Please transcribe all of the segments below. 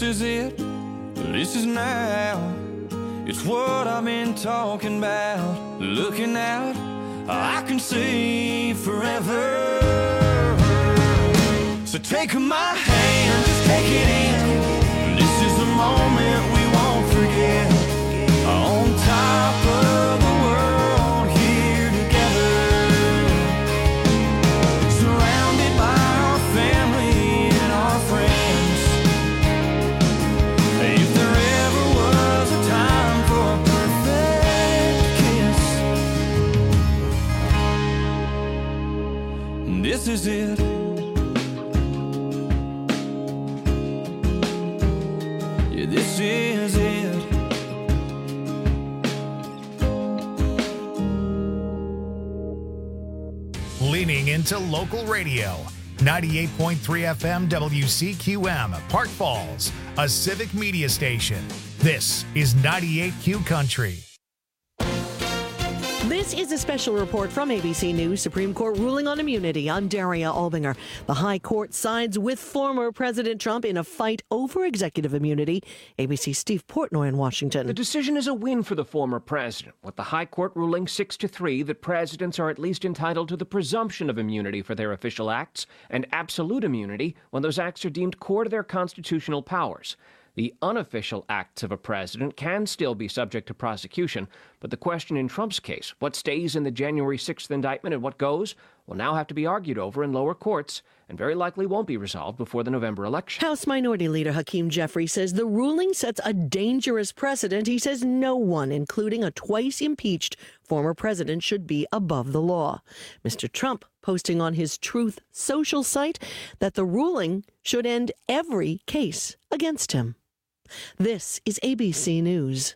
This is it, this is now. It's what I've been talking about. Looking out, I can see forever. So take my hand, just take it in. This is the moment we won't forget. On top of the world, here together. Surrounded by our family and our friends. If there ever was a time for a perfect kiss, this is it. Yeah, this is it. Leaning into local radio. 98.3 FM WCQM, Park Falls, a civic media station. This is 98Q Country. This is a special report from ABC News. Supreme Court ruling on immunity. I'm Daria Albinger. The High Court sides with former President Trump in a fight over executive immunity. ABC's Steve Portnoy in Washington. The decision is a win for the former president, with the High Court ruling 6-3 that presidents are at least entitled to the presumption of immunity for their official acts and absolute immunity when those acts are deemed core to their constitutional powers. The unofficial acts of a president can still be subject to prosecution, but the question in Trump's case, what stays in the January 6th indictment and what goes, will now have to be argued over in lower courts and very likely won't be resolved before the November election. House Minority Leader Hakeem Jeffries says the ruling sets a dangerous precedent. He says no one, including a twice impeached former president, should be above the law. Mr. Trump posting on his Truth Social site that the ruling should end every case against him. This is ABC News.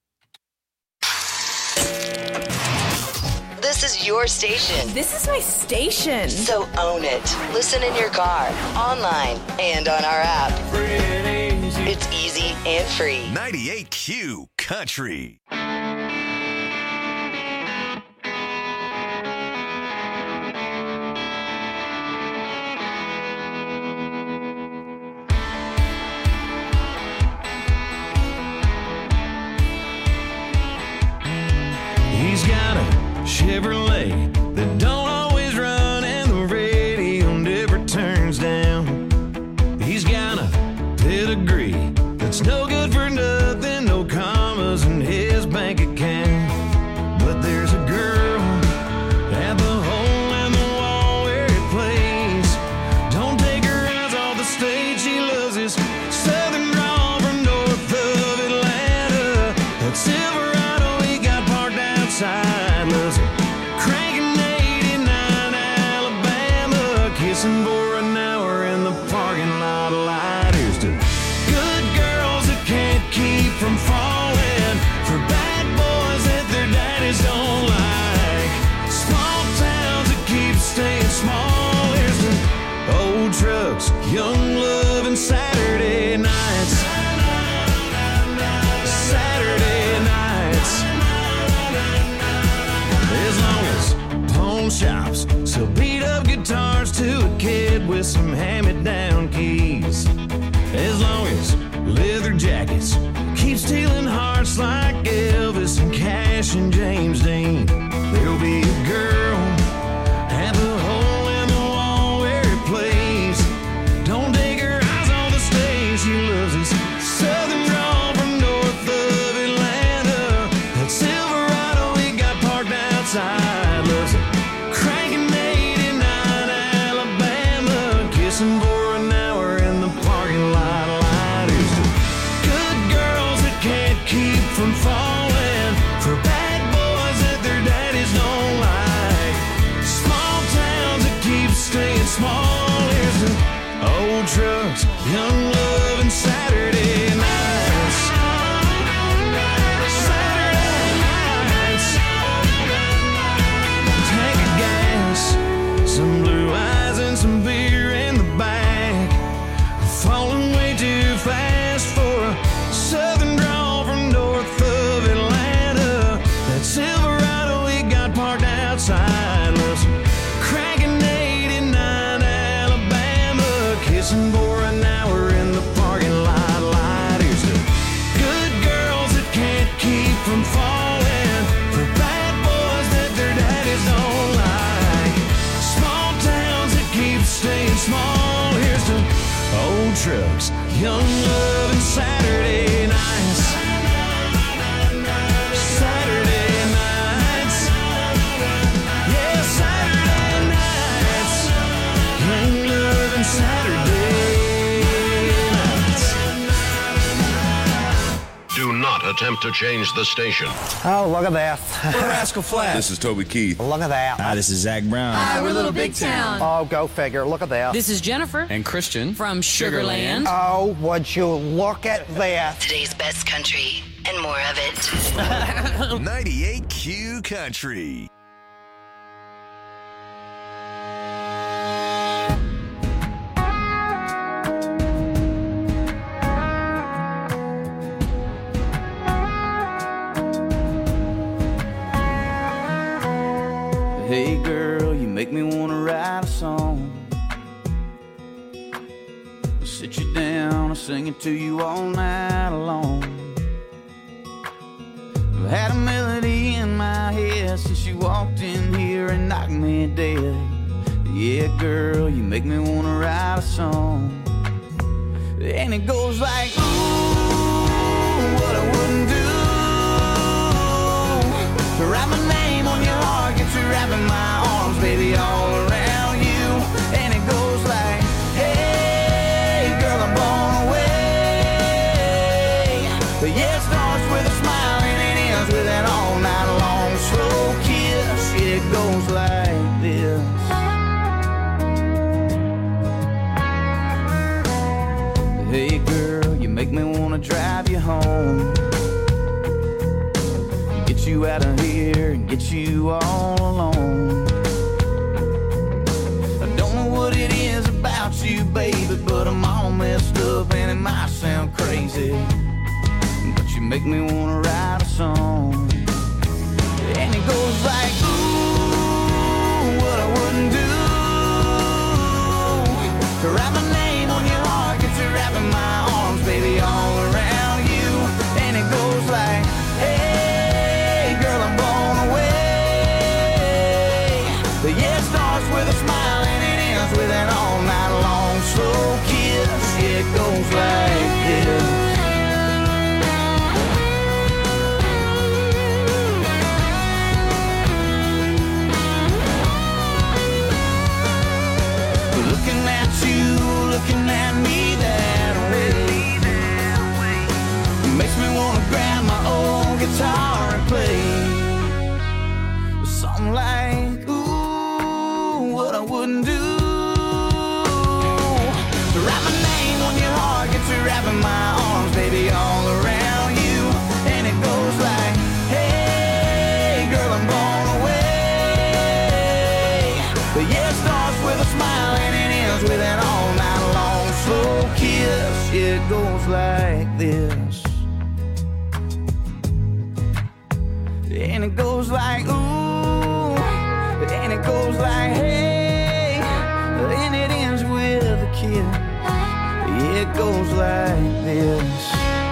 This is your station. This is my station. So own it. Listen in your car, online, and on our app. It's easy and free. 98Q Country. He's got a Chevrolet that don't always run and the radio never turns down. He's got a pedigree that's no good for nothing, no commas in his bank account. But there's a girl at the hole in the wall where it plays. Don't take her eyes off the stage, she loves his southern drawl from north of Atlanta. That Silverado he got parked outside, loves it. Cranking 89 Alabama, kissing for an hour in the parking lot light. Here's to good girls that can't keep from falling, for bad boys that their daddies don't like, small towns that keep staying small. Here's to old trucks, young love, and Saturday nights. Saturday nights. As long as pawn shops sell beat up guitars to a kid with some hand-me-down keys. As long as leather jackets keep stealing hearts like Elvis and Cash and James Dean. There'll be a girl at the hole in the wall where it plays. Don't take her eyes on the stage, she loves his southern drawl from north of Atlanta. That Silverado he got parked outside, loves it. Cranking 89 Alabama, kissing for an hour in the parking lot light. Here's to good girls that can't keep from falling, for bad boys that their daddies don't like, small towns that keep staying small. Here's to old trucks, young love, and Saturday nights. Saturday nights. Tank of gas, some blue eyes and some beer in the back. Falling way too fast for a southern drawl from north of Atlanta. That Silverado he got parked outside, loves cranking 89 Alabama, kissing for an hour in the parking lot. trucks, young love and Saturday nights. Saturday nights. Yeah, Saturday nights. Young love and Saturday nights. Do not attempt to change the station. Oh, look at that. We're Rascal Flatts. This is Toby Keith. Look at that. Hi, this is Zach Brown. Hi, we're Little Big Town. Oh, go figure. Look at that. This is Jennifer. And Christian. From Sugarland. Oh, would you look at that. Today's best country and more of it. 98Q Country. Hey girl, you make me wanna write a song. I'll sit you down and sing it to you all night long. I've had a melody in my head since you walked in here and knocked me dead. Yeah girl, you make me wanna write a song. And it goes like, ooh, what I wouldn't do to write my name on your heart, get you wrapping my arms, baby, all around you. And it goes like, hey, girl, I'm blown away. But yeah, it starts with a smile and it ends with an all night long slow kiss. It goes like this. Hey, girl, you make me wanna drive you home. Get you out of here and get you all alone. I don't know what it is about you, baby, but I'm all messed up and it might sound crazy, but you make me wanna write a song. And it goes like, ooh, what I wouldn't do to write my name on your heart, get you wrapping my arms, baby, all around you. And it goes like, hey, girl, I'm blown away. But yeah, it starts with a smile and it ends with an all night long slow kiss. Yeah, it goes like this. Looking at you, looking at me that way, makes me wanna grab my old guitar and play something like, ooh, what I wouldn't do to write my name on your heart, get you wrapping my arms, baby, all around you. And it goes like, hey, girl, I'm blown away. But yeah, it starts with a smile and it ends with an all night long slow kiss. It goes like this. And it goes like, ooh, and it goes like, hey, and it ends with a kiss. It goes like this.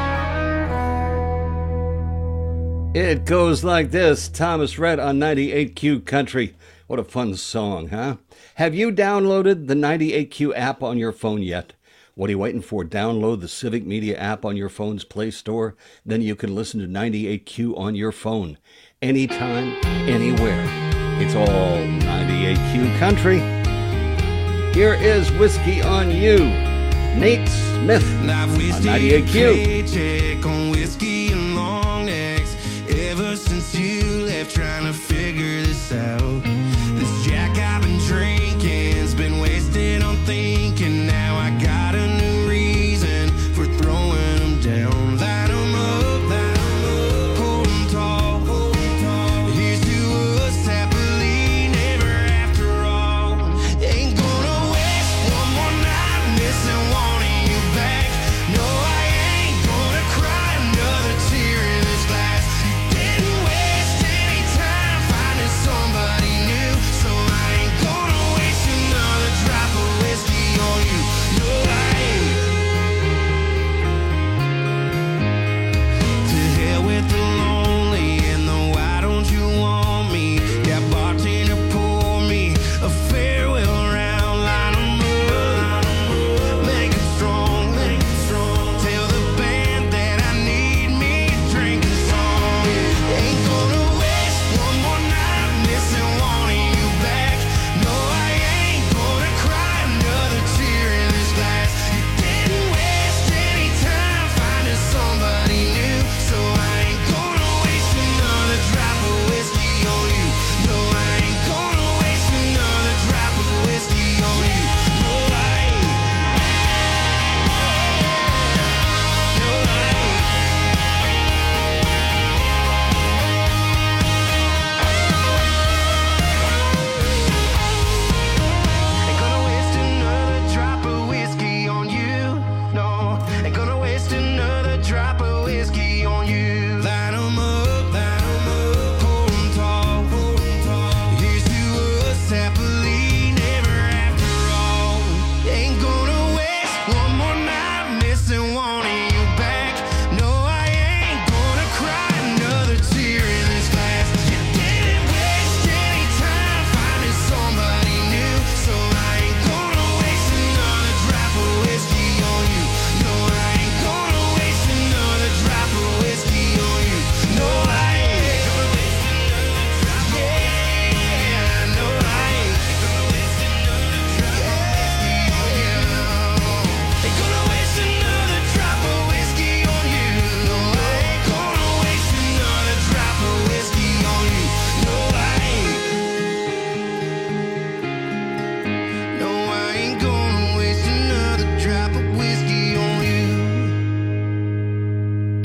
It goes like this. Thomas Rhett on 98Q Country. What a fun song, huh? Have you downloaded the 98Q app on your phone yet? What are you waiting for? Download the Civic Media app on your phone's Play Store. Then you can listen to 98Q on your phone. Anytime, anywhere. It's all 98Q Country. Here is Whiskey on You. Nate Smith on 98Q. Check on whiskey and long necks. Ever since you left, trying to figure this out. This Jack I've been drinking's been wasted on thinking. Now I got a new reason for throwing them down. Light 'em up, hold 'em tall. Here's to us happily, never after all. Ain't gonna waste one more night missing wanting you back. No, I ain't gonna cry another tear in this glass. Didn't waste any time finding somebody new, so I ain't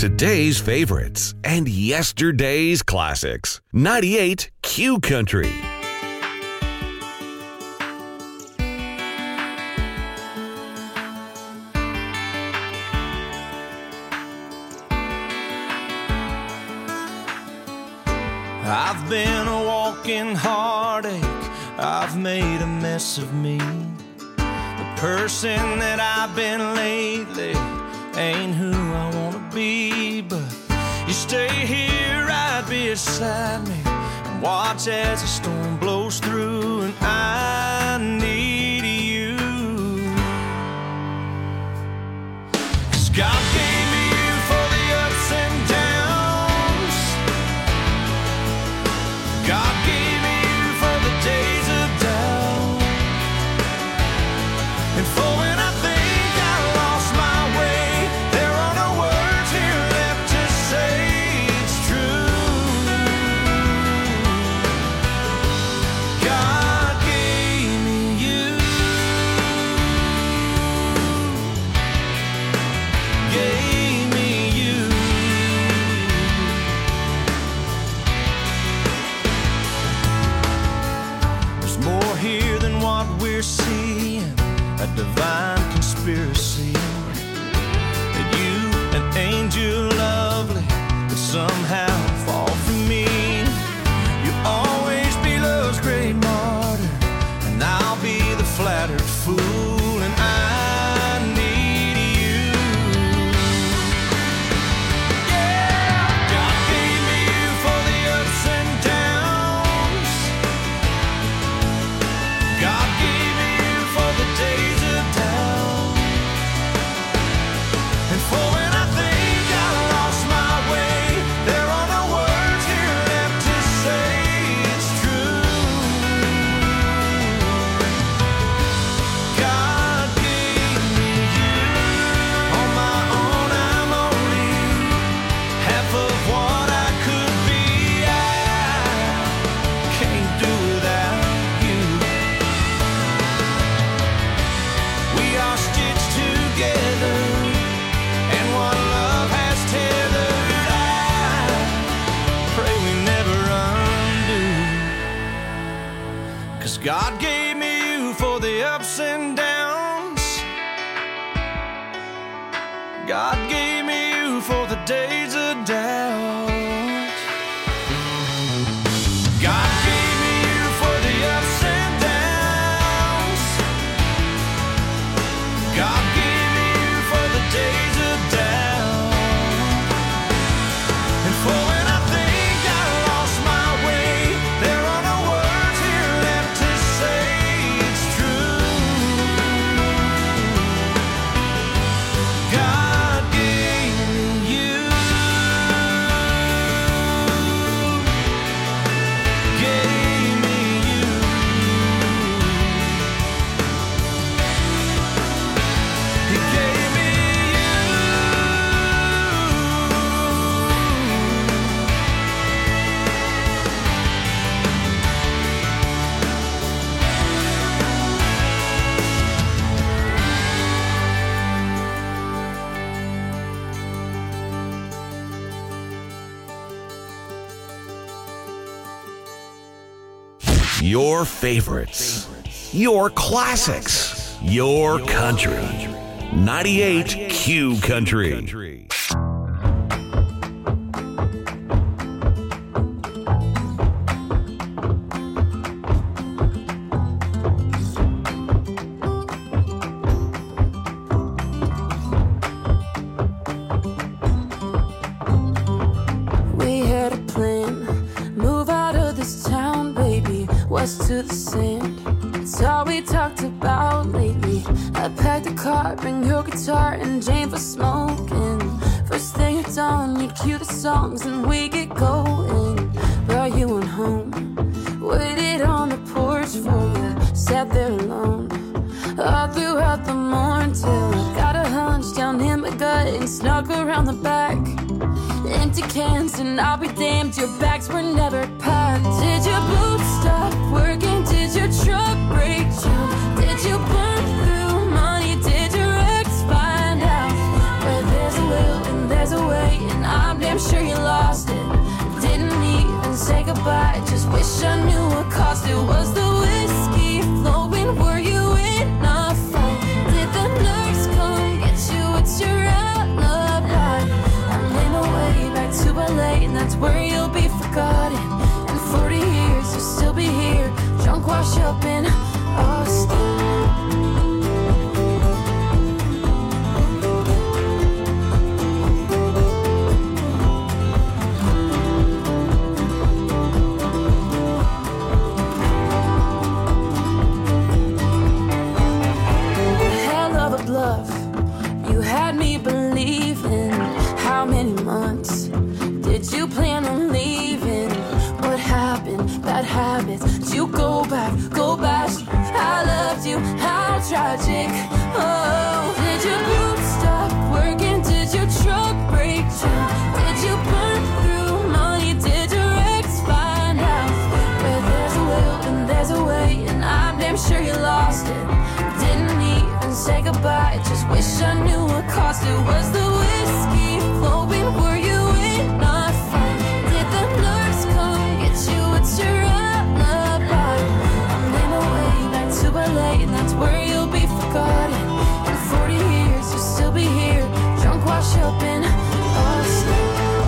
Today's favorites and yesterday's classics. 98 Q Country. I've been a walking heartache, I've made a mess of me. The person that I've been lately ain't who I wanna be. But you stay here right beside me and watch as the storm blows through. And I need you, 'cause God gave me you for the ups and downs. God gave me you for the days of doubt, and for when I think I lost my way, there are no words here left to say it's true. God gave me you, gave me you. There's more here than what we're seeing, a divine conspiracy. That you, an angel lovely, could somehow fall for me. You'll always be love's great martyr, and I'll be the flattered fool. And I need you. Yeah, God gave me you for the ups and downs. God gave me you for the days of doubt, and for when I think I lost my way, there are no words here left to say it's true. God gave me you. On my own I'm only half of what I could be. I can't do without you. We are stitched together, and what love has tethered, I pray we never undo. 'Cause God gave me you for the ups and downs. God gave me you for the days of doubt. God gave me you for the ups and downs. God gave me you for the days of doubt, and for when I think I lost my way, there are no words here left to say it's true. God gave me you, gave me you. He gave me Your favorites, your classics, your country. 98 Q Country. We had a plan, move out of this town, baby, west to the sand. It's all we talked about lately. I packed a car, bring your guitar and Jane for smoking. First thing at dawn, you cue the songs and we get going. Brought you on home, waited on the porch for you, sat there alone all throughout the morning till I got a hunch down in my gut and snuck around the back. Empty cans and I'll be damned, your bags were never packed. Did your boots stop working? Did your truck break down? Did you burn through money? Did your ex find out? Where there's a will and there's a way, and had me believing. How many months did you plan on leaving? What happened? Bad habits. Did you go back? I loved you. How tragic. Oh, did your group stop working? Did your truck break down? Did you burn through money? Did your ex find out? Where there's a will and there's a way, and I'm damn sure you lost it. Didn't even say goodbye. Just wish I knew what cost it. Was the whiskey flowing? Were you in a fight? Did the nurse come get you? It's your alibi. I made my way back to LA, and that's where you'll be forgotten. In 40 years, you'll still be here, drunk, washed up in Austin.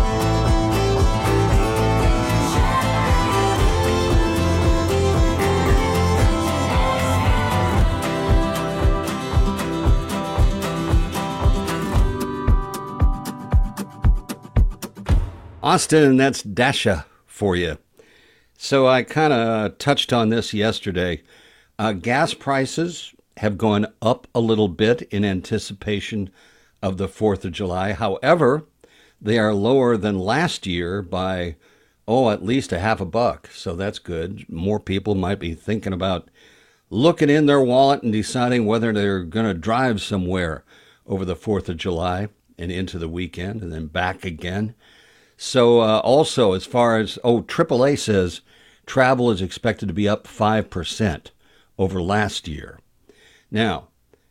Austin, that's Dasha for you. So I kind of touched on this yesterday. Gas prices have gone up a little bit in anticipation of the 4th of July. However, they are lower than last year by, at least $0.50. So that's good. More people might be thinking about looking in their wallet and deciding whether they're going to drive somewhere over the 4th of July and into the weekend and then back again. So also, as far as, AAA says travel is expected to be up 5% over last year. Now,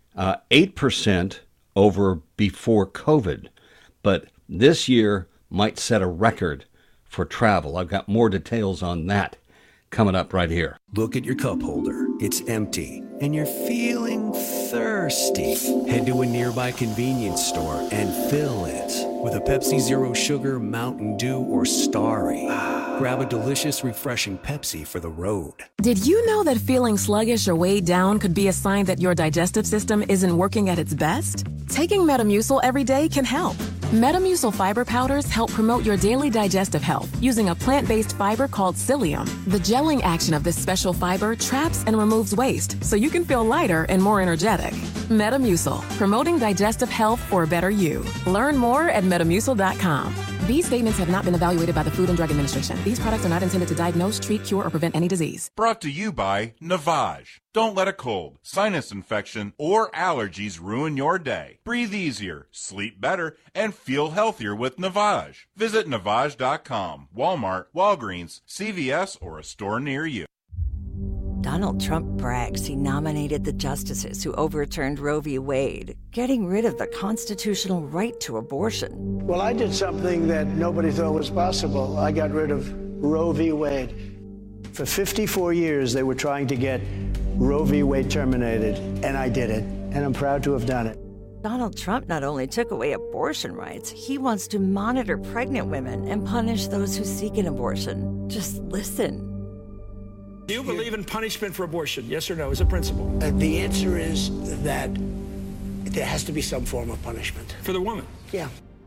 8% over before COVID, but this year might set a record for travel. I've got more details on that coming up right here. Look at your cup holder. It's empty, and you're feeling thirsty. Head to a nearby convenience store and fill it with a Pepsi Zero Sugar, Mountain Dew, or Starry. Grab a delicious, refreshing Pepsi for the road. Did you know that feeling sluggish or weighed down could be a sign that your digestive system isn't working at its best? Taking Metamucil every day can help. Metamucil fiber powders help promote your daily digestive health using a plant-based fiber called psyllium. The gelling action of this special fiber traps and removes waste so you can feel lighter and more energetic. Metamucil, promoting digestive health for a better you. Learn more at Metamucil.com. These statements have not been evaluated by the Food and Drug Administration. These products are not intended to diagnose, treat, cure, or prevent any disease. Brought to you by Navage. Don't let a cold, sinus infection, or allergies ruin your day. Breathe easier, sleep better, and feel healthier with Navage. Visit Navage.com, Walmart, Walgreens, CVS, or a store near you. Donald Trump brags he nominated the justices who overturned Roe v. Wade, getting rid of the constitutional right to abortion. Well, I did something that nobody thought was possible. I got rid of Roe v. Wade. For 54 years, they were trying to get Roe v. Wade terminated, and I did it, and I'm proud to have done it. Donald Trump not only took away abortion rights, he wants to monitor pregnant women and punish those who seek an abortion. Just listen. Do you believe in punishment for abortion? Yes or no, as a principle? The answer is that there has to be some form of punishment. For the woman? Yeah.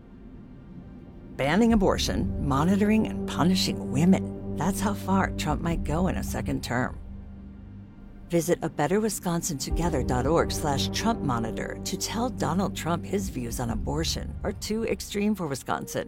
Banning abortion, monitoring and punishing women. That's how far Trump might go in a second term. Visit abetterwisconsintogether.org/Trump Monitor to tell Donald Trump his views on abortion are too extreme for Wisconsin.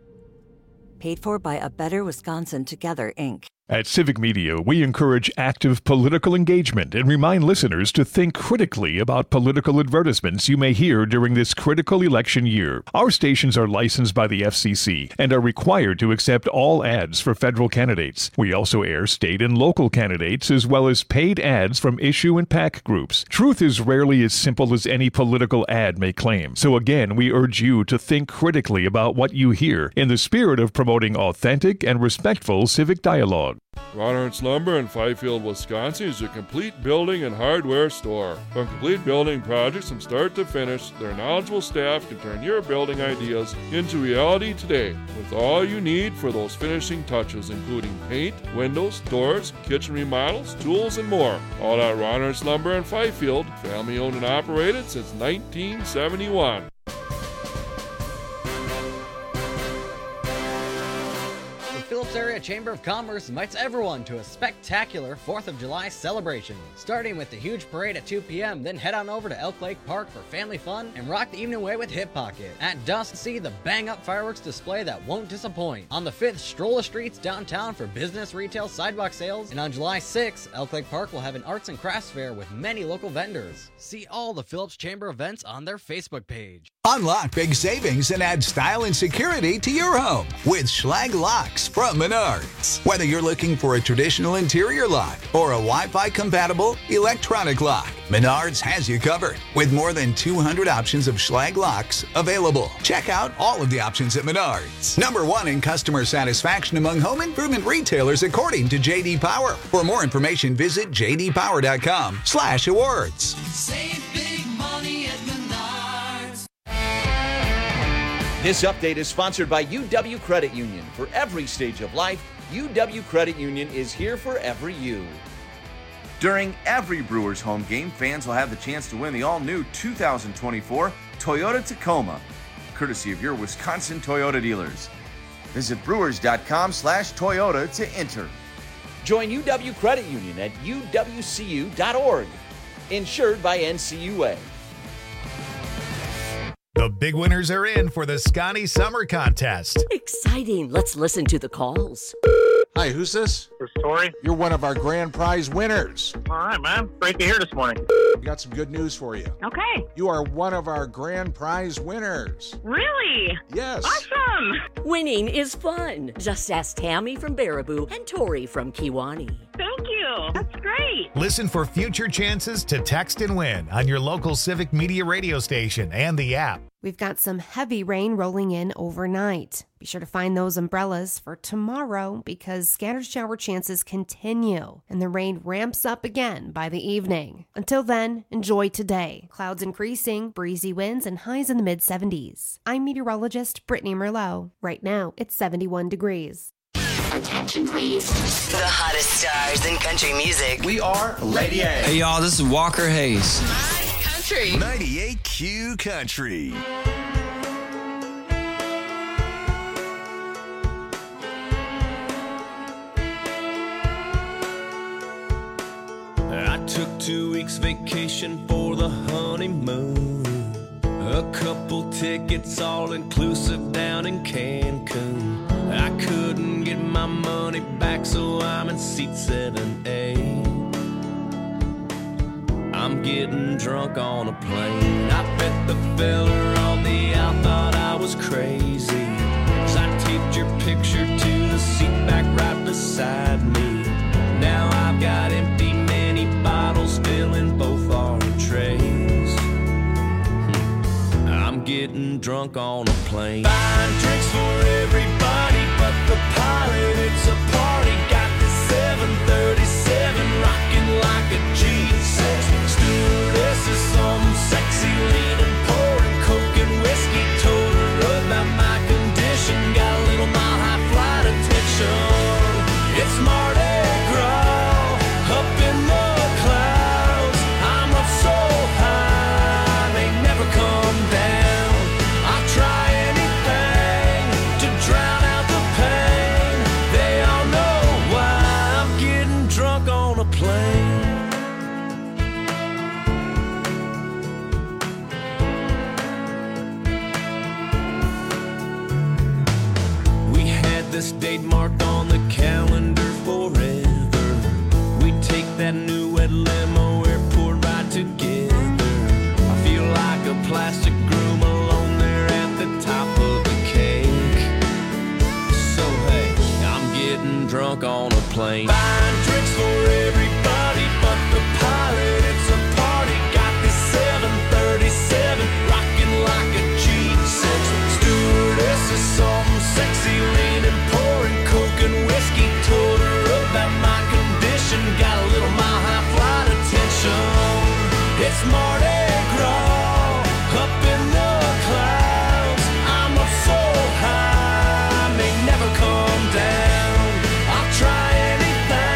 Paid for by A Better Wisconsin Together, Inc. At Civic Media, we encourage active political engagement and remind listeners to think critically about political advertisements you may hear during this critical election year. Our stations are licensed by the FCC and are required to accept all ads for federal candidates. We also air state and local candidates as well as paid ads from issue and PAC groups. Truth is rarely as simple as any political ad may claim. So again, we urge you to think critically about what you hear in the spirit of promoting authentic and respectful civic dialogue. Ron Ernst Lumber in Fifield, Wisconsin is a complete building and hardware store. From complete building projects from start to finish, their knowledgeable staff can turn your building ideas into reality today with all you need for those finishing touches, including paint, windows, doors, kitchen remodels, tools, and more. All at Ron Ernst Lumber in Fifield, family owned and operated since 1971. Phillips Area Chamber of Commerce invites everyone to a spectacular 4th of July celebration. Starting with the huge parade at 2 p.m., then head on over to Elk Lake Park for family fun and rock the evening away with Hip Pocket. At dusk, see the bang-up fireworks display that won't disappoint. On the 5th, stroll the streets downtown for business, retail, sidewalk sales. And on July 6th, Elk Lake Park will have an arts and crafts fair with many local vendors. See all the Phillips Chamber events on their Facebook page. Unlock big savings and add style and security to your home with Schlage Locks from Menards. Whether you're looking for a traditional interior lock or a Wi-Fi compatible electronic lock, Menards has you covered with more than 200 options of Schlage Locks available. Check out all of the options at Menards. Number 1 in customer satisfaction among home improvement retailers according to J.D. Power. For more information, visit jdpower.com/awards. Save big money at Menards. This update is sponsored by UW Credit Union. For every stage of life, UW Credit Union is here for every you. During every Brewers home game, fans will have the chance to win the all-new 2024 Toyota Tacoma, courtesy of your Wisconsin Toyota dealers. Visit brewers.com/Toyota to enter. Join UW Credit Union at uwcu.org. Insured by NCUA. The big winners are in for the Scotty Summer Contest. Exciting. Let's listen to the calls. Hi, who's this? This is Tori. You're one of our grand prize winners. All right, man. Great to hear this morning. We got some good news for you. Okay. You are one of our grand prize winners. Really? Yes. Awesome. Winning is fun. Just ask Tammy from Baraboo and Tori from Kiwani. Thank you. That's great. Listen for future chances to text and win on your local Civic Media radio station and the app. We've got some heavy rain rolling in overnight. Be sure to find those umbrellas for tomorrow because scattered shower chances continue and the rain ramps up again by the evening. Until then, enjoy today. Clouds increasing, breezy winds, and highs in the mid-70s. I'm meteorologist Brittany Merlot. Right now, it's 71 degrees. Attention, please. The hottest stars in country music. We are Lady A. Hey, y'all, this is Walker Hayes. Country. 98Q Country. I took 2 weeks vacation for the honeymoon. A couple tickets all inclusive down in Cancun. I couldn't get my money back, so I'm in seat 7A. I'm getting drunk on a plane. I bet the fella on the out thought I was crazy, 'cause I taped your picture to the seat back right beside me. Now I've got empty mini bottles filling both our trays. I'm getting drunk on a plane. Buying drinks for everybody but the pilot. It's a party. Got the 737 rocking like a G6. Stewardess is some sexy leaning, pouring coke and whiskey. Told her about my condition. Got a little mile high flight attention. It's Mardi Gras up in the clouds. I'm up so high they never come down. I'll try anything to drown out the pain. They all know why I'm getting drunk on a plane. We had this date marked on the calendar forever. We take that new red limo, airport ride together. I feel like a plastic groom alone there at the top of the cake. So hey, I'm getting drunk on a plane. Buying drinks for everybody but the pilot. It's a party. Got this 737 rocking like a G6. Stewardess is some sexy leaning, pouring coke and whiskey. Told her about my condition. Got a little mile high flight attention. It's Mardi Gras up in the clouds. I'm up so high, may never come down. I'll try anything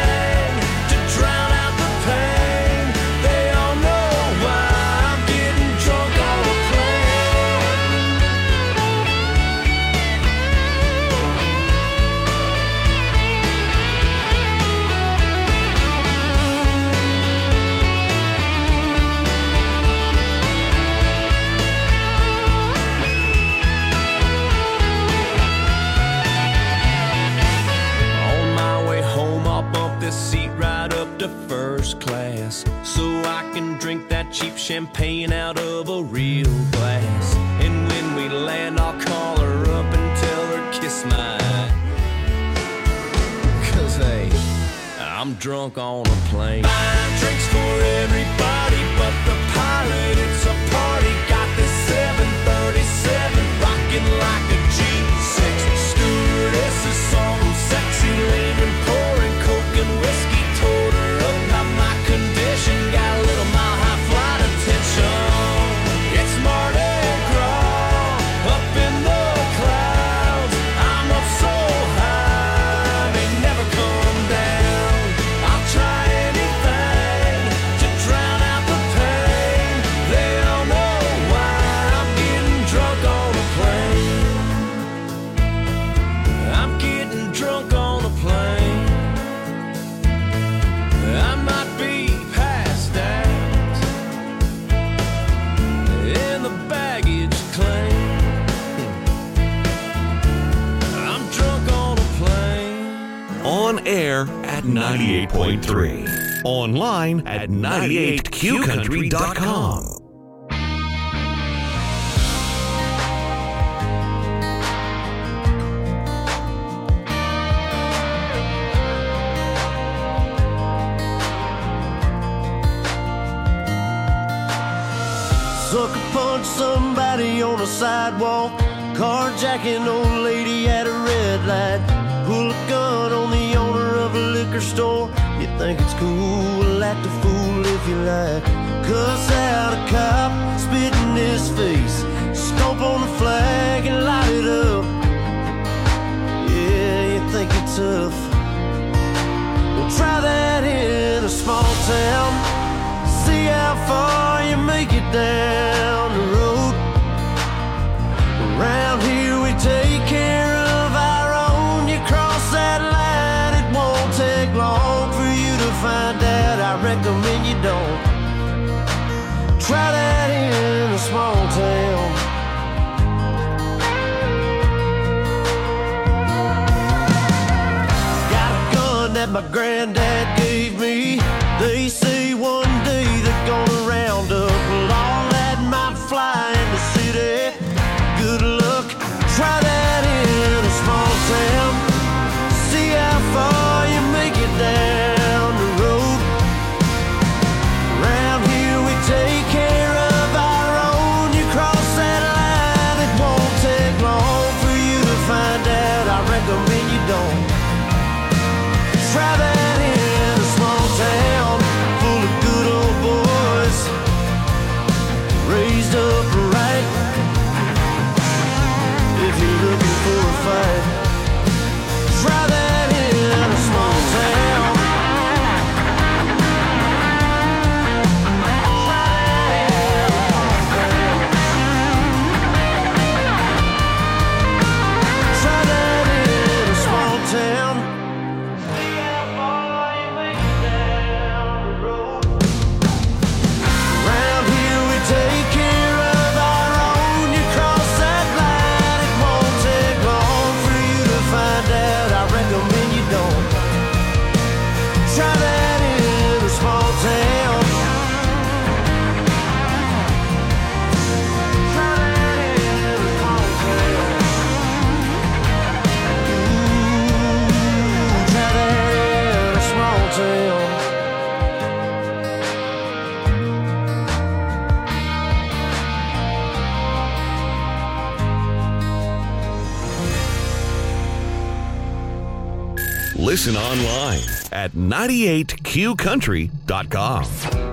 class, so I can drink that cheap champagne out of a real glass. And when we land, I'll call her up and tell her kiss my eye. 'Cause hey, I'm drunk on a plane. Buying drinks for everybody but the pilot. It's a party. Got this 737 rocking like a G6. Stewardess is some sexy lady pouring coke and whiskey. Told her about my condition. Got a little mile high flight attention. It's Mardi Gras up in the clouds. I'm up so high, they never come down. I'll try anything to drown out the pain. They don't know why I'm getting drunk on a plane. I'm getting drunk on a plane. I might be passed out in the baggage claim. I'm drunk on a plane. On air at 98.3. Online at 98qcountry.com. Sucker punch somebody on a sidewalk, carjacking old lady at a red light, pull a gun on the owner of a liquor store. You think it's cool, act a fool if you like. Cuss out a cop, spit in his face, stomp on the flag and light it up. Yeah, you think you're tough. Well, try that in a small town. See how far you make it down the road. Around here we take care of our own. You cross that line, it won't take long for you to find out. I recommend you don't. Try that in a small town. Got a gun that my granddad gave me. They say one day they're gonna round up all that might fly in the city. Good luck, try that in a small town. See how far you make it down the road. Around here we take care of our own. You cross that line, it won't take long for you to find out. I recommend you don't. Try that in a small town full of good old boys, raised up right. If you're looking for a fight, try that in a small town. Try that in a small town. Around here we take care of our own. You cross that line, it won't take long for you to find out. I recommend you don't. Try that in a small town. Try that in a small town. Ooh, try that in a small town. Listen online at 98qcountry.com.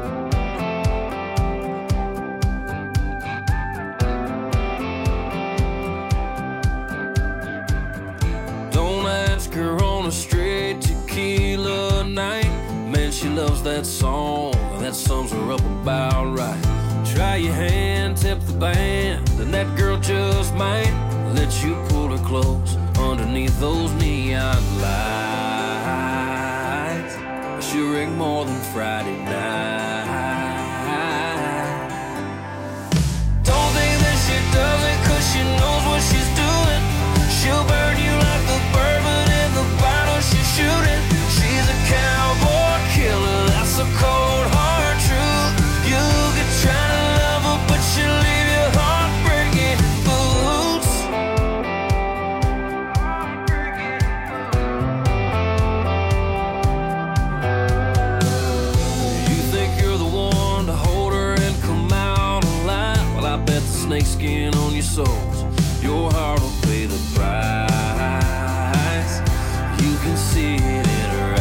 Don't ask her on a straight tequila night. Man, she loves that song, and that sums her up about right. Try your hand, tip the band, and that girl just might let you pull her close underneath those neon lights. She'll ring more than Friday night. Don't think that she does it 'cause she knows what she's doing. She'll burn you like the bourbon in the bottle she's shooting. She's a cowboy killer, that's so cold. skin on your soles. Your heart will pay the price. You can see it in her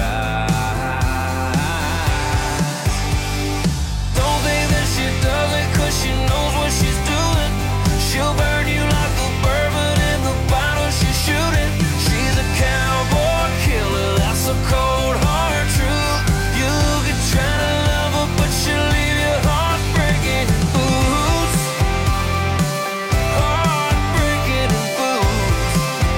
eyes. Don't think that she does it 'cause she knows what she's doing. She'll burn you like the bourbon in the bottle she's shooting. She's a cowboy killer, that's a cold hard truth. You could try to love her, but she'll leave your heart breaking boots. Heart breaking boots.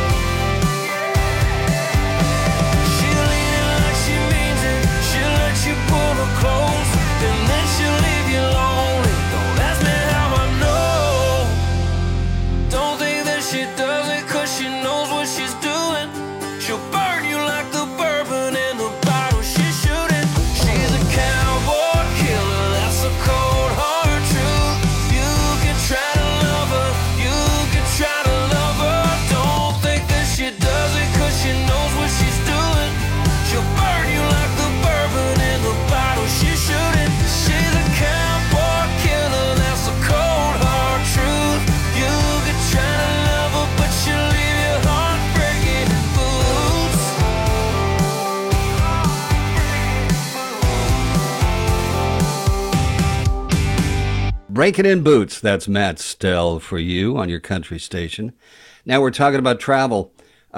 She'll lean it like she means it. She'll let you pull her close, and then she'll leave you lonely. Don't ask me how I know. Don't think that she does it 'cause she knows what she's doing. She'll burn you like the bourbon in the bottle she's shooting. She's a cowboy killer, that's a cold hard truth. You can try to love her, you can try to love her. Don't think that she does it 'cause she knows what she's doing. She'll burn you like the bourbon in the bottle she's shooting. She's a cowboy killer, that's a cold hard truth. You can try to love her, but she'll leave your heart breaking boots. Breaking in Boots, that's Matt Stell for you on your country station. Now we're talking about travel.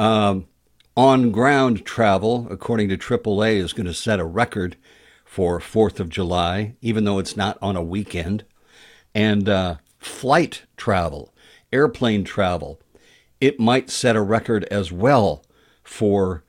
On-ground travel, according to AAA, is going to set a record for 4th of July, even though it's not on a weekend. And flight travel, airplane travel, it might set a record as well for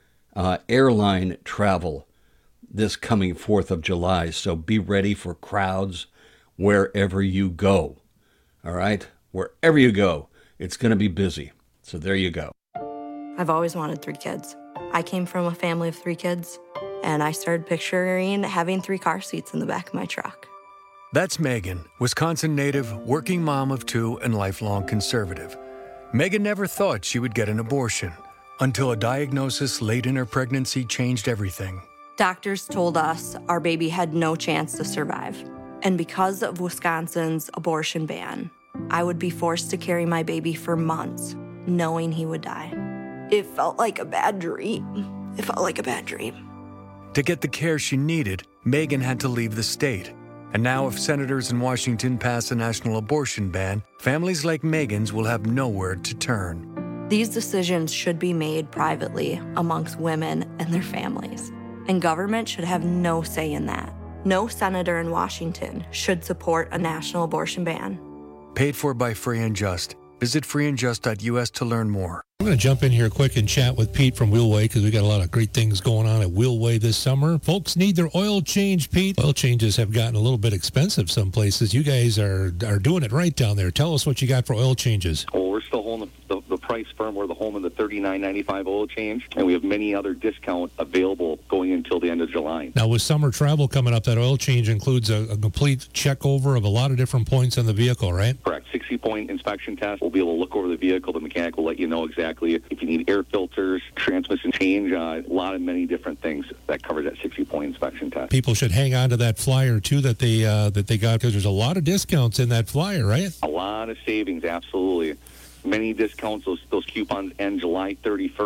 airline travel this coming 4th of July. So be ready for crowds wherever you go. All right? Wherever you go, it's going to be busy. So there you go. I've always wanted 3 kids. I came from a family of 3 kids, and I started picturing having 3 car seats in the back of my truck. That's Megan, Wisconsin native, working mom of 2, and lifelong conservative. Megan never thought she would get an abortion until a diagnosis late in her pregnancy changed everything. Doctors told us our baby had no chance to survive. And because of Wisconsin's abortion ban, I would be forced to carry my baby for months, knowing he would die. It felt like a bad dream. It felt like a bad dream. To get the care she needed, Megan had to leave the state. And now if senators in Washington pass a national abortion ban, families like Megan's will have nowhere to turn. These decisions should be made privately amongst women and their families. And government should have no say in that. No senator in Washington should support a national abortion ban. Paid for by Free and Just. Visit freeandjust.us to learn more. I'm going to jump in here quick and chat with Pete from Wheelway because we got a lot of great things going on at Wheelway this summer. Folks need their oil change, Pete. Oil changes have gotten a little bit expensive some places. You guys are doing it right down there. Tell us what you got for oil changes. Well, we're still holding the price firm. We're the home of the $39.95 oil change, and we have many other discounts available going until the end of July. Now, with summer travel coming up, that oil change includes a complete check over of a lot of different points on the vehicle, right? Correct. 60-point inspection test. We'll be able to look over the vehicle. The mechanic will let you know exactly if you need air filters, transmission change, a lot of many different things that covers that 60-point inspection test. People should hang on to that flyer, too, that they got, because there's a lot of discounts in that flyer, right? A lot of savings, absolutely. Many discounts. Those coupons end July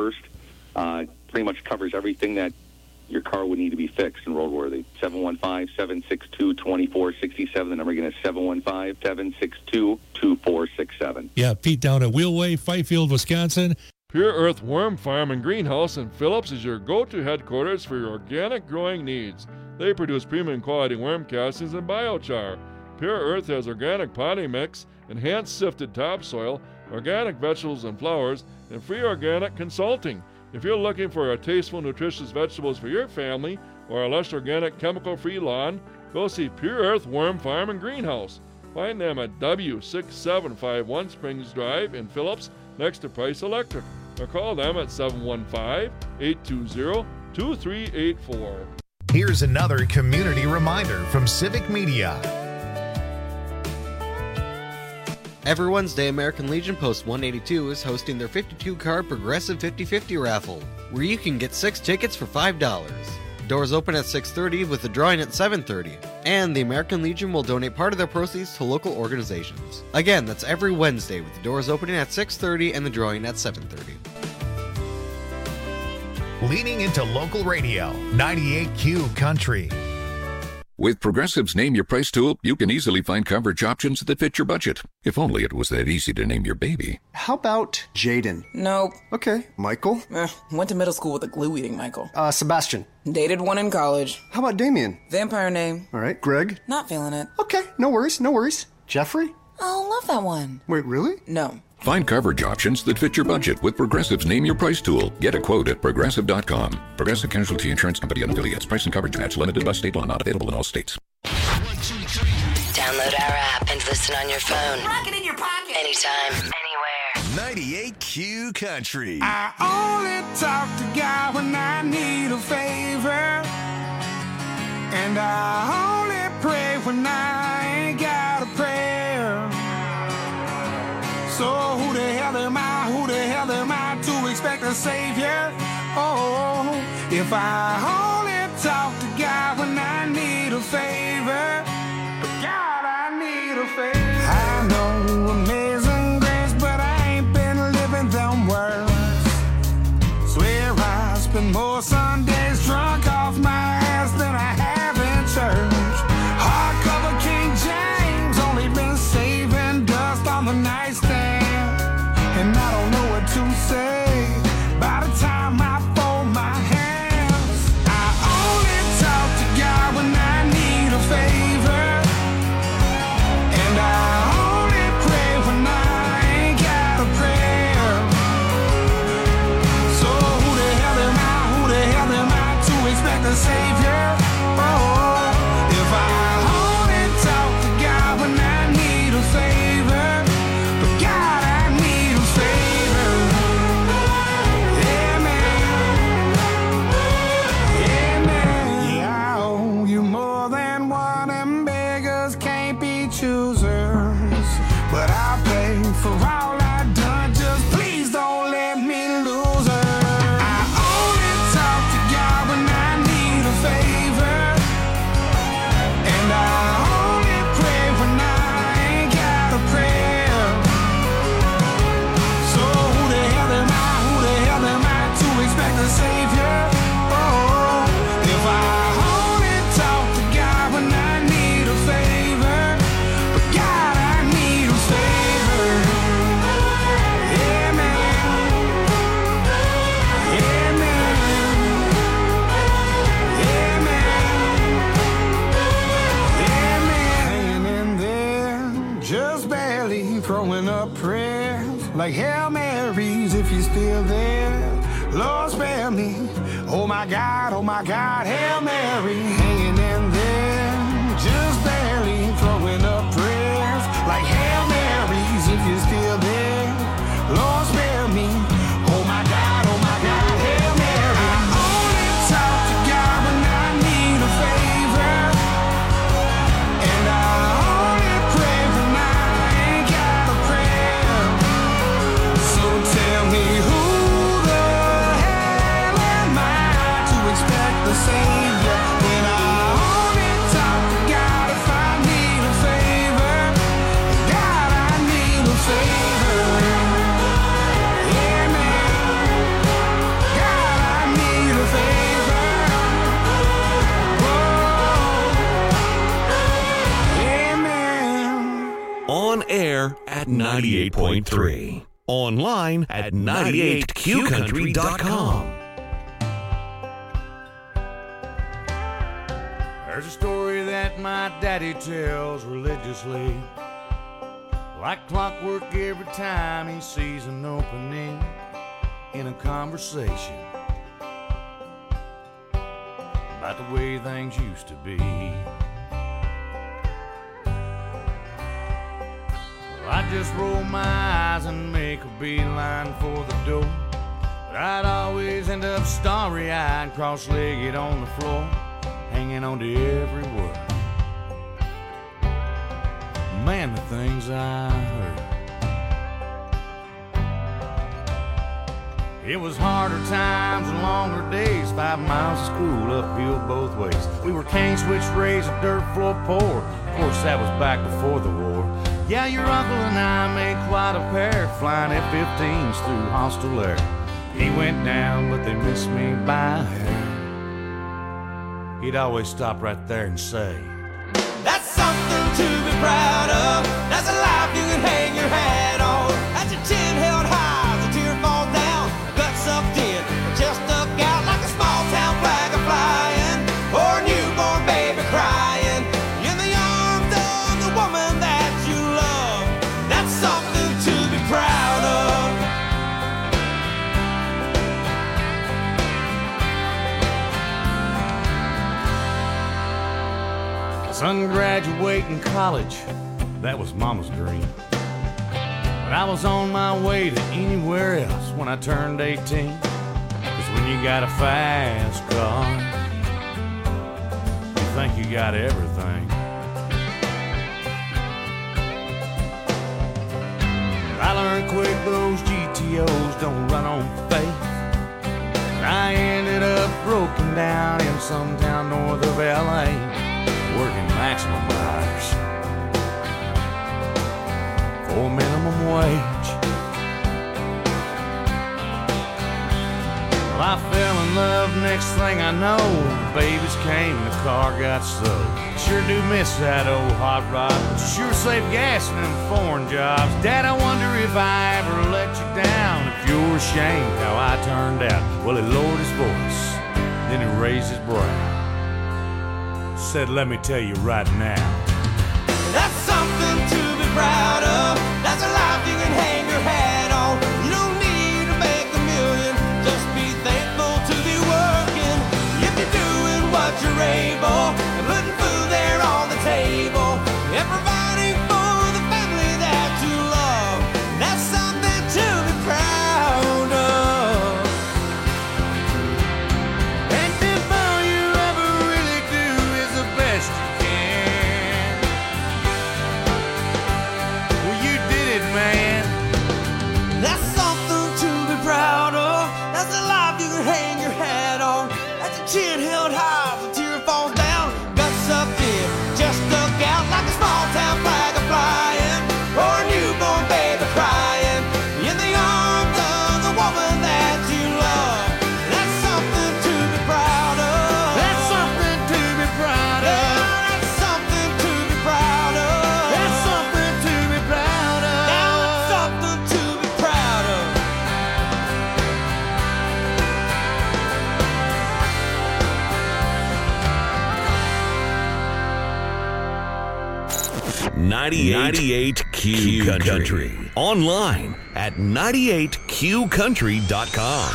31st. Pretty much covers everything that your car would need to be fixed and roadworthy. 715-762-2467. The number again is 715-762-2467. Yeah, Pete down at Wheelway, Fifield, Wisconsin. Pure Earth Worm Farm and Greenhouse in Phillips is your go-to headquarters for your organic growing needs. They produce premium quality worm castings and biochar. Pure Earth has organic potting mix, enhanced sifted topsoil, organic vegetables and flowers, and free organic consulting. If you're looking for a tasteful, nutritious vegetables for your family or a lush, organic, chemical-free lawn, go see Pure Earth Worm Farm and Greenhouse. Find them at W6751 Springs Drive in Phillips, next to Price Electric, or call them at 715-820-2384. Here's another community reminder from Civic Media. Every Wednesday, American Legion Post 182 is hosting their 52-card Progressive 50/50 raffle, where you can get 6 tickets for $5. Doors open at 6:30 with the drawing at 7:30. And the American Legion will donate part of their proceeds to local organizations. Again, that's every Wednesday with the doors opening at 6:30 and the drawing at 7:30. Leaning into local radio, 98Q Country. With Progressive's Name Your Price tool, you can easily find coverage options that fit your budget. If only it was that easy to name your baby. How about Jaden? Nope. Okay. Michael? Went to middle school with a glue-eating Michael. Sebastian? Dated one in college. How about Damien? Vampire name. All right. Greg? Not feeling it. Okay. No worries. No worries. Jeffrey? Oh, love that one. Wait, really? No. Find coverage options that fit your budget with Progressive's Name Your Price tool. Get a quote at Progressive.com. Progressive Casualty Insurance Company and affiliates. Price and coverage match limited by state law. Not available in all states. Download our app and listen on your phone. Rock it in your pocket. Anytime, anywhere. 98Q Country. I only talk to God when I need a favor. And I only pray when I ain't got a prayer. So who the hell am I to expect a savior? Oh, if I only talk to God when I need a favor. God, I need a favor. I know amazing grace, but I ain't been living them words. Swear I spend more Sundays drunk off my ass than I have in church. Hardcover King James, only been saving dust on the nightstand. And I don't know what to say by the time I fold my hands. I only talk to God when I need a favor. And I only pray when I ain't got a prayer. So who the hell am I to expect a savior? Oh, if I only talk to God when I need a favor. But God, I need a favor. Yeah, man. Yeah, man. Yeah, I owe you more than one, and beggars can't be choosers. But I'll pay for all I've done, just please don't let me lose her. I only talk to God when I need a favor. And I only pray when I ain't got a prayer. So who the hell am I to expect a savior? Oh, if I only talk to God when I need a favor. But God, I need a favor. Yeah, man. Yeah, man. Yeah, man. Yeah, man. Hanging in there, just barely throwing up prayers like Hail Marys if you're still there. Lord, spare me. Oh my God, Hail Mary. Hanging in there, just barely throwing up prayers like Hail Marys if you're still there. Lord, spare me. Oh my God, Hail Mary. I only talk to God when I need a favor. And I only pray when I ain't got a prayer. So tell me who the hell am I to expect the savior? When I only talk to God if I need a favor. God, I need a favor. Yeah, man. God, I need a favor. Whoa. Yeah, man. On air at 98.3. Online at 98QCountry.com. There's a story that my daddy tells religiously, like clockwork every time he sees an opening in a conversation about the way things used to be. Well, I just roll my eyes and make a beeline for the door, but I'd always end up starry-eyed, cross-legged on the floor, hanging on to every word. Man, the things I heard. It was harder times and longer days, 5 miles of school uphill both ways. We were cane switch raised, a dirt floor poor. Of course, that was back before the war. Yeah, your uncle and I made quite a pair, flying F-15s through hostile air. He went down, but they missed me by a hair. He'd always stop right there and say, "That's something to be proud of. That's a life you can hang your hat on. That's your chin held high, the tear falls down, gut sucked in, chest stuck out like a small town flag a flying, or a newborn baby crying in the arms of the woman that you love. That's something to be proud of." Son graduating college, that was Mama's dream. But I was on my way to anywhere else when I turned 18. 'Cause when you got a fast car, you think you got everything. I learned quick those GTOs don't run on faith. And I ended up broken down in some town north of LA, working maximum hours for minimum wage. Well, I fell in love, next thing I know, the babies came and the car got sold. Sure do miss that old hot rod, but you sure save gas in them foreign jobs. Dad, I wonder if I ever let you down, if you're ashamed how I turned out. Well, he lowered his voice, then he raised his brow, said, "Let me tell you right now, That's something to be proud of. That's a life you can hang your hat on. You don't need to make a million, just be thankful to be working. If you're doing what you're able, and putting food there on the table, and providing for the family that you love, that's something to be proud of." and if all you ever really do is the best you can, well, you did it, man. That's something to be proud of. That's a life you can hang your hat on. That's a chin held high, the tear falls down, guts up in, just stuck out like a small town flag a flying, or a newborn baby crying in the arms of the woman that you love. That's something to be proud of. That's something to be proud of. Yeah, that's something to be proud of. That's something to be proud of. Now that's something to be proud of. 98 Q Country. Online at 98QCountry.com.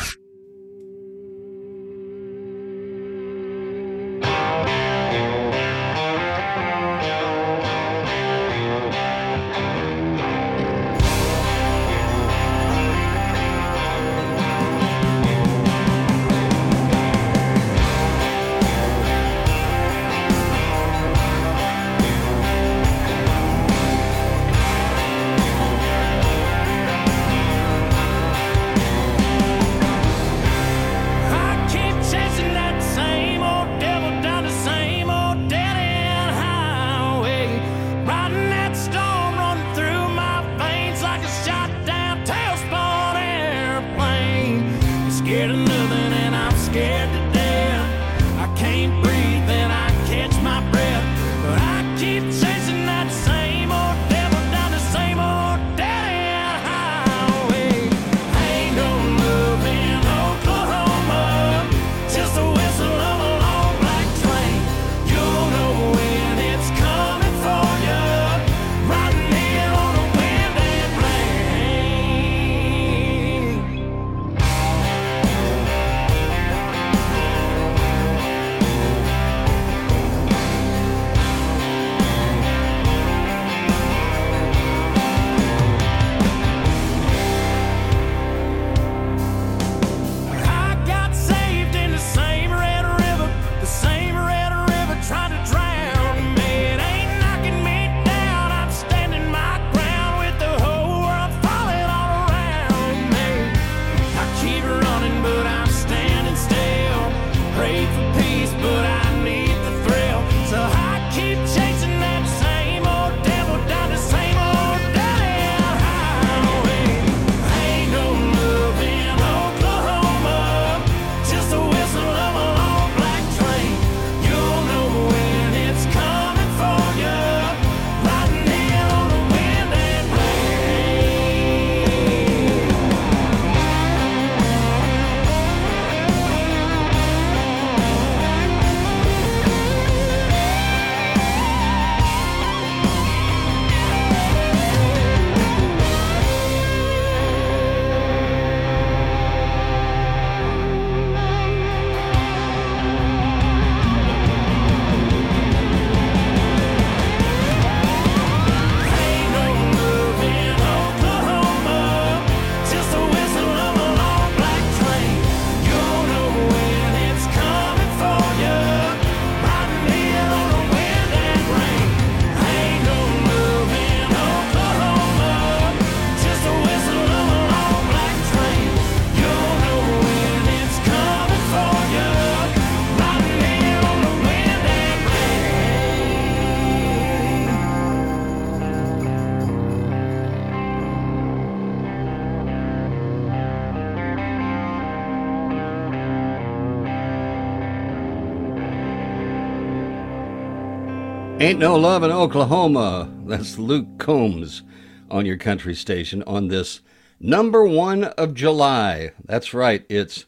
Ain't No Love in Oklahoma. That's Luke Combs on your country station on this number 1 of July. That's right, it's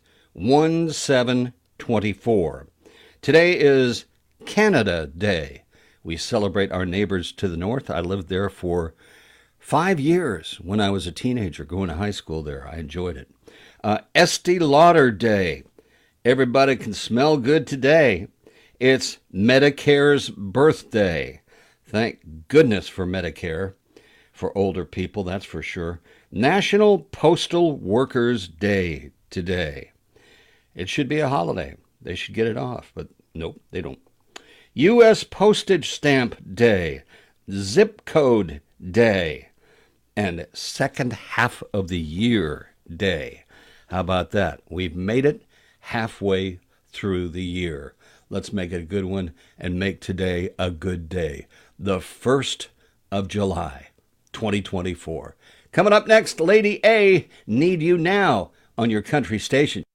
1/7/24. Today is Canada Day. We celebrate our neighbors to the north. I lived there for 5 years when I was a teenager going to high school there. I enjoyed it. Estee Lauder Day. Everybody can smell good today. It's Medicare's birthday. Thank goodness for Medicare for older people, that's for sure. National Postal Workers Day today. It should be a holiday. They should get it off, but nope, they don't. U.S. Postage Stamp Day, Zip Code Day, and Second Half of the Year Day. How about that? We've made it halfway through the year. Let's make it a good one and make today a good day. The 1st of July, 2024. Coming up next, Lady A, Need You Now on your country station.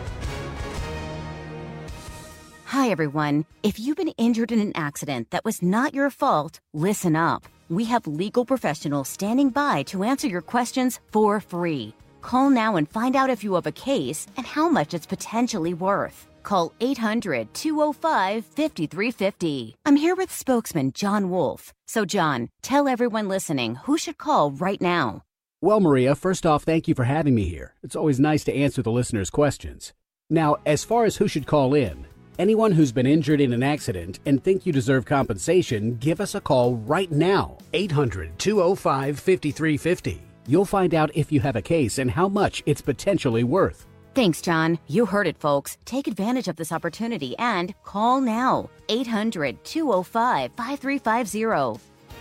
Hi, everyone. If you've been injured in an accident that was not your fault, listen up. We have legal professionals standing by to answer your questions for free. Call now and find out if you have a case and how much it's potentially worth. Call 800-205-5350. I'm here with spokesman John Wolf. So, John, tell everyone listening who should call right now. Well, Maria, first off, thank you for having me here. It's always nice to answer the listeners' questions. Now, as far as who should call in, anyone who's been injured in an accident and think you deserve compensation, give us a call right now. 800-205-5350. You'll find out if you have a case and how much it's potentially worth. Thanks, John. You heard it, folks. Take advantage of this opportunity and call now. 800-205-5350.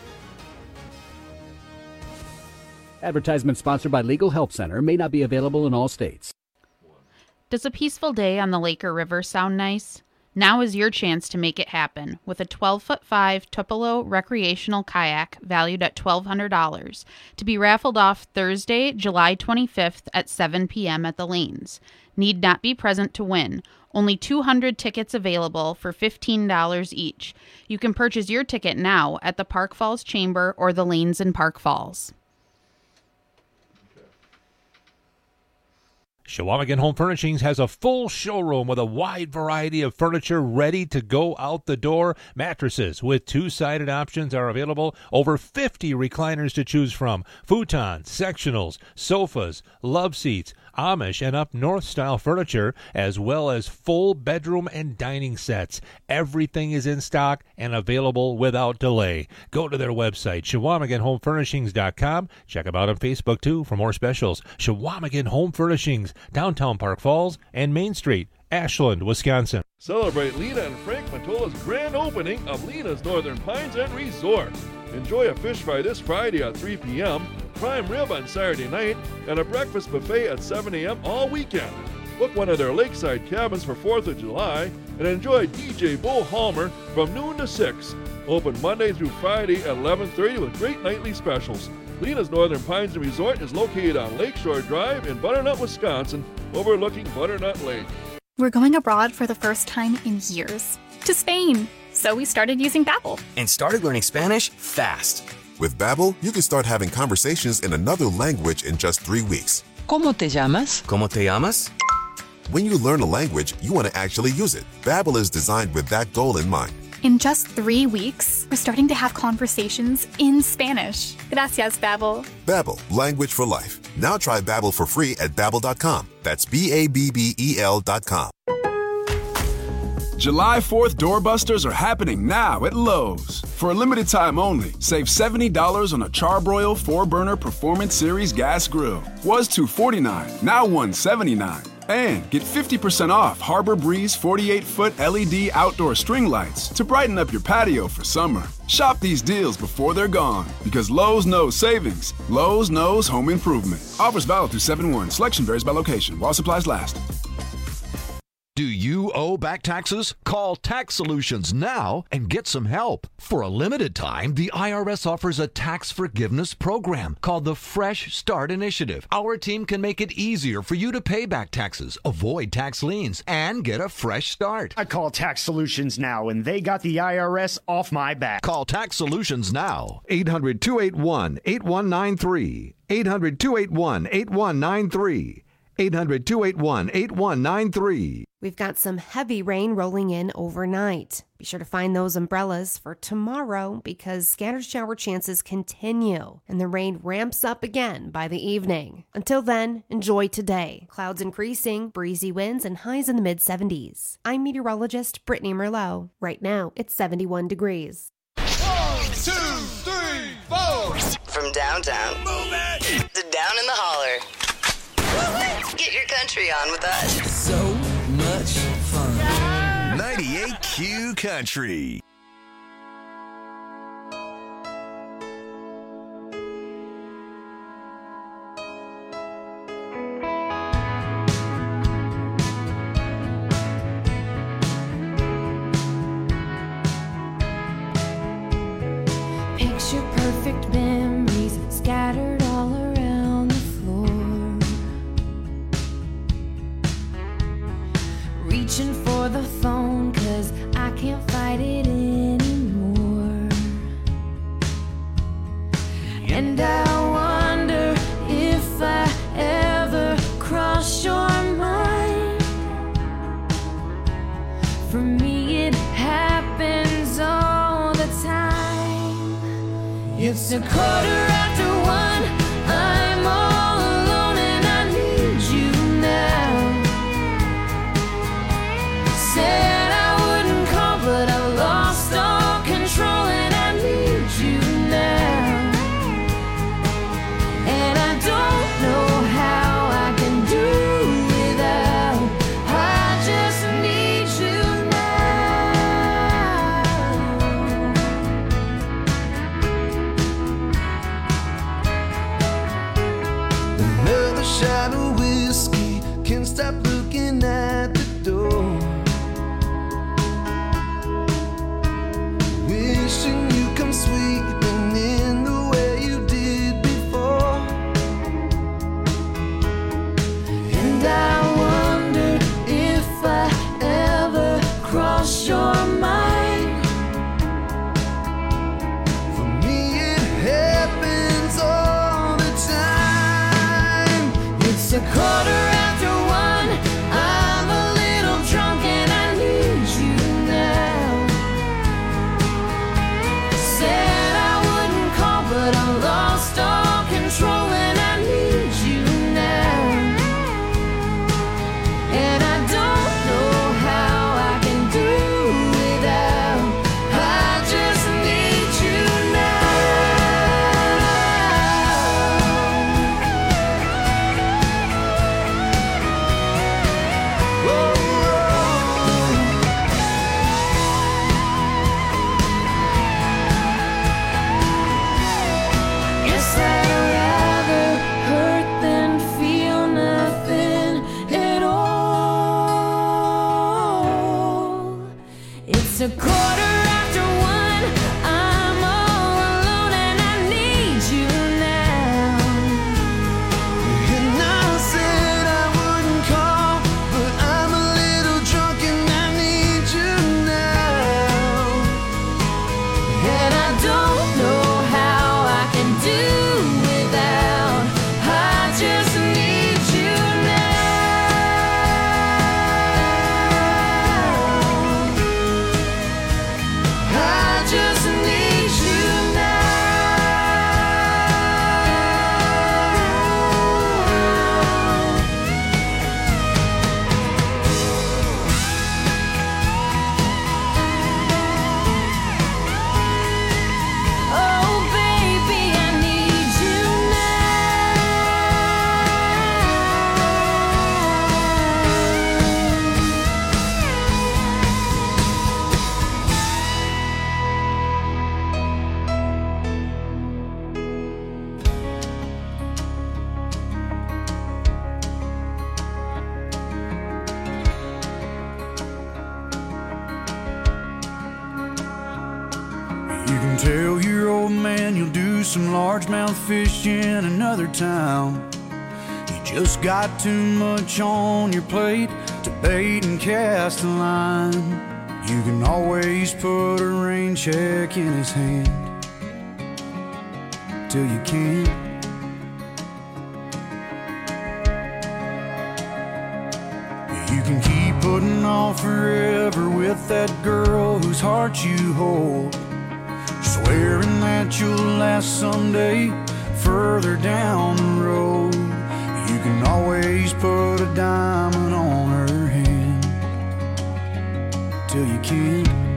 Advertisement sponsored by Legal Help Center. May not be available in all states. Does a peaceful day on the lake or river sound nice? Now is your chance to make it happen with a 12'5" Tupelo recreational kayak valued at $1,200 to be raffled off Thursday, July 25th at 7 p.m. at the lanes. Need not be present to win. Only 200 tickets available for $15 each. You can purchase your ticket now at the Park Falls Chamber or the lanes in Park Falls. Chequamegon Home Furnishings has a full showroom with a wide variety of furniture ready to go out the door. Mattresses with two-sided options are available. Over 50 recliners to choose from. Futons, sectionals, sofas, love seats, Amish and up north style furniture, as well as full bedroom and dining sets. Everything is in stock and available without delay. Go to their website, ChequamegonHomeFurnishings.com. Check them out on Facebook, too, for more specials. Chequamegon Home Furnishings, downtown Park Falls and Main Street, Ashland, Wisconsin. Celebrate Lena and Frank Matola's grand opening of Lena's Northern Pines and Resort. Enjoy a fish fry this Friday at 3 p.m., prime rib on Saturday night, and a breakfast buffet at 7 a.m. all weekend. Book one of their lakeside cabins for 4th of July and enjoy DJ Bo Halmer from noon to 6. Open Monday through Friday at 11:30 with great nightly specials. Lena's Northern Pines and Resort is located on Lakeshore Drive in Butternut, Wisconsin, overlooking Butternut Lake. We're going abroad for the first time in years, to Spain. So we started using Babbel. And started learning Spanish fast. With Babbel, you can start having conversations in another language in just 3 weeks. ¿Cómo te llamas? ¿Cómo te llamas? When you learn a language, you want to actually use it. Babbel is designed with that goal in mind. In just 3 weeks, we're starting to have conversations in Spanish. Gracias, Babbel. Babbel, language for life. Now try Babbel for free at Babbel.com. That's Babbel.com. July 4th doorbusters are happening now at Lowe's. For a limited time only, save $70 on a Charbroil 4-burner Performance Series gas grill. Was $249, now $179. And get 50% off Harbor Breeze 48-foot LED outdoor string lights to brighten up your patio for summer. Shop these deals before they're gone, because Lowe's knows savings. Lowe's knows home improvement. Offers valid through 7/1. Selection varies by location while supplies last. Do you owe back taxes? Call Tax Solutions now and get some help. For a limited time, the IRS offers a tax forgiveness program called the Fresh Start Initiative. Our team can make it easier for you to pay back taxes, avoid tax liens, and get a fresh start. I call Tax Solutions now, and they got the IRS off my back. Call Tax Solutions now. 800-281-8193. 800-281-8193. 800-281-8193. We've got some heavy rain rolling in overnight. Be sure to find those umbrellas for tomorrow because scattered shower chances continue and the rain ramps up again by the evening. Until then, enjoy today. Clouds increasing, breezy winds, and highs in the mid-70s. I'm meteorologist Brittany Merlot. Right now, it's 71 degrees. 1, 2, 3, 4. From downtown to down in the holler. Get your country on with us. So much fun. 98Q Country. Picture perfect memories scattered all around the floor. Reaching for the phone 'cause I can't fight it anymore. And I wonder if I ever crossed your mind. For me it happens all the time. It's 1:15. I'm all alone and I need you now. Said I wouldn't call, but I lost all control and I need you now. And I don't know how I can do without. I just need you Another shot of whiskey, can't stop looking at the door. Wishing you come sweeping in the way you did before. And I wonder if I ever cross your mind. For me it happens all the time. It's 1:15. I'm a little drunk and I need you now. Said I wouldn't call, but I lost all control and I need you now. And I don't know how I can do without. I just need you now. man, you'll do some largemouth fish in another town. You just got too much on your plate to bait and cast a line. You can always put a rain check in his hand till you can't. You can keep putting off forever with that girl whose heart you hold, swearing that you'll last someday further down the road. You can always put a diamond on her hand till you can't.